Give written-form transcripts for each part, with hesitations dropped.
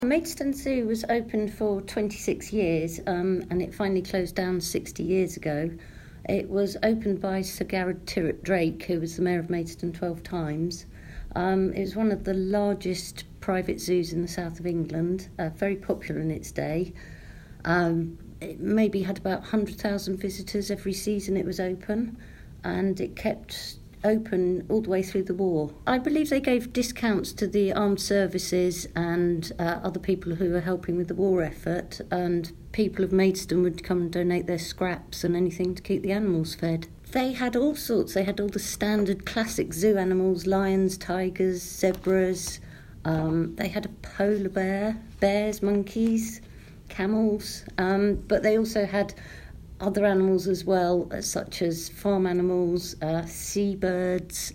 Maidstone Zoo was open for 26 years and it finally closed down 60 years ago. It was opened by Sir Gareth Tyrwhitt Drake, who was the Mayor of Maidstone 12 times. It was one of the largest private zoos in the south of England, very popular in its day. It maybe had about 100,000 visitors every season it was open, and it kept open all the way through the war. I believe they gave discounts to the armed services and other people who were helping with the war effort, and people of Maidstone would come and donate their scraps and anything to keep the animals fed. They had all sorts. They had all the standard classic zoo animals: lions, tigers, zebras. They had a polar bear, bears, monkeys, camels, but they also had other animals as well, such as farm animals, seabirds.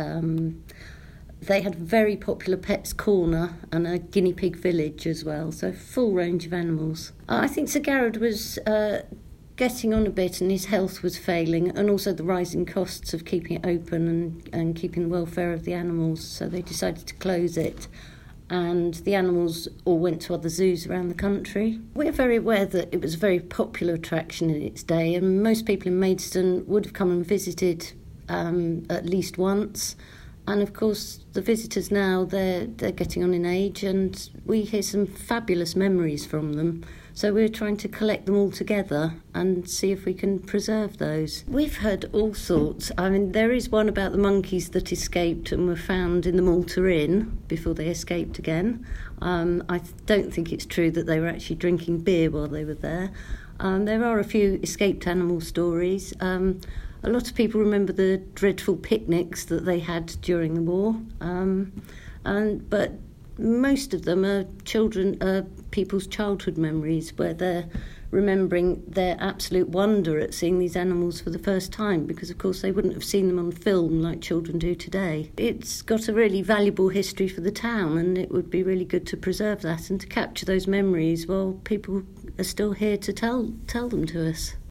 They had very popular Pets Corner and a guinea pig village as well, so full range of animals. I think Sir Gareth was getting on a bit and his health was failing, and also the rising costs of keeping it open and keeping the welfare of the animals, so they decided to close it. And the animals all went to other zoos around the country. We're very aware that it was a very popular attraction in its day, and most people in Maidstone would have come and visited at least once. And of course, the visitors now, they're getting on in age, and we hear some fabulous memories from them. So we're trying to collect them all together and see if we can preserve those. We've heard all sorts. I mean, there is one about the monkeys that escaped and were found in the Malta Inn before they escaped again. I don't think it's true that they were actually drinking beer while they were there. There are a few escaped animal stories. A lot of people remember the dreadful picnics that they had during the war, but most of them are people's childhood memories, where they're remembering their absolute wonder at seeing these animals for the first time, because of course they wouldn't have seen them on film like children do today. It's got a really valuable history for the town, and it would be really good to preserve that and to capture those memories while people are still here to tell them to us.